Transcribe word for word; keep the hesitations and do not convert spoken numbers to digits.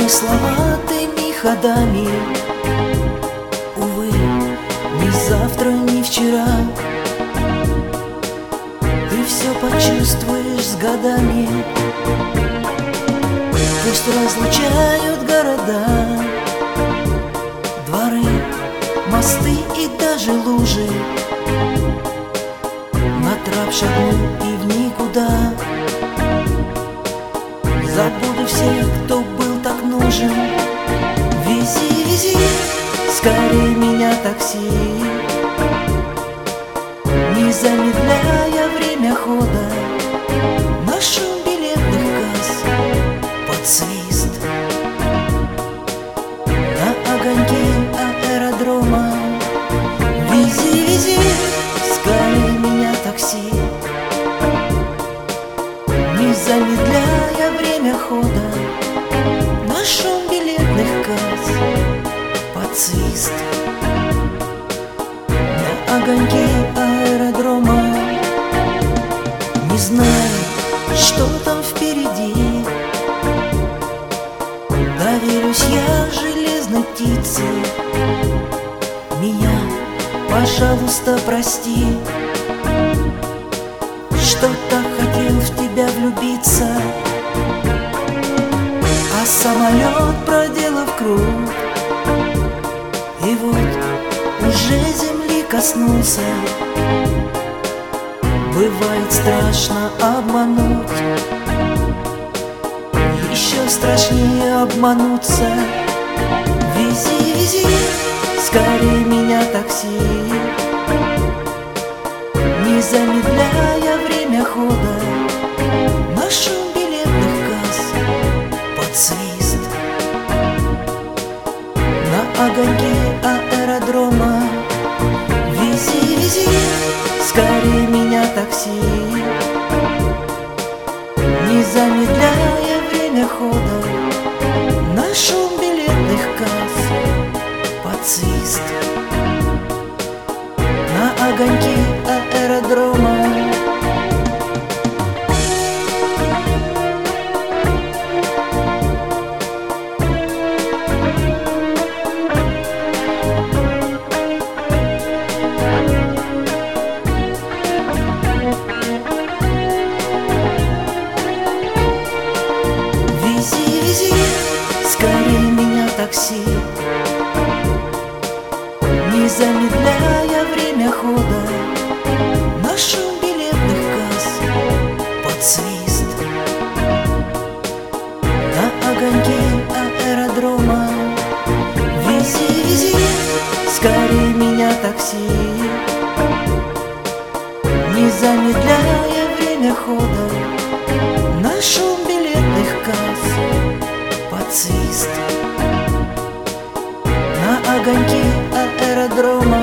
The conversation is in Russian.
замысловатыми ходами. Увы, ни завтра, ни вчера ты все почувствуешь с годами. Пусть разлучают города, дворы, мосты и даже лужи. На трап шагну и в никуда. Забуду всех, кто был так нужен. Вези, вези, скорее меня такси, не замедляя время хода. На шум билетных касс, под свист, на огоньки аэродрома. Вези, вези, скорее меня такси, не замедляя время хода. На шум билетных касс, под свист, на огоньки аэродрома. Не знаю, что там впереди, доверюсь я железной птице. Меня, пожалуйста, прости, что-то хотел в тебя влюбиться. А самолет, проделав круг, и вот уже земли коснулся. Бывает страшно обмануть, еще страшнее обмануться. Вези, вези, скорее меня такси, не замедляя время хода. На шум билетных касс, под свист, на огоньки аэродрома. Вези, вези, скорее меня такси, не замедляя время хода. На шум билетных касс, под свист, на огоньки аэродрома. Вези, вези, скорее меня такси, не замедляя время хода. На шум билетных касс, под свист, на огоньки аэродрома. Вези, вези, скорее меня такси, не замедляя время хода. На шум билетных касс, под свист, на огоньки аэродрома.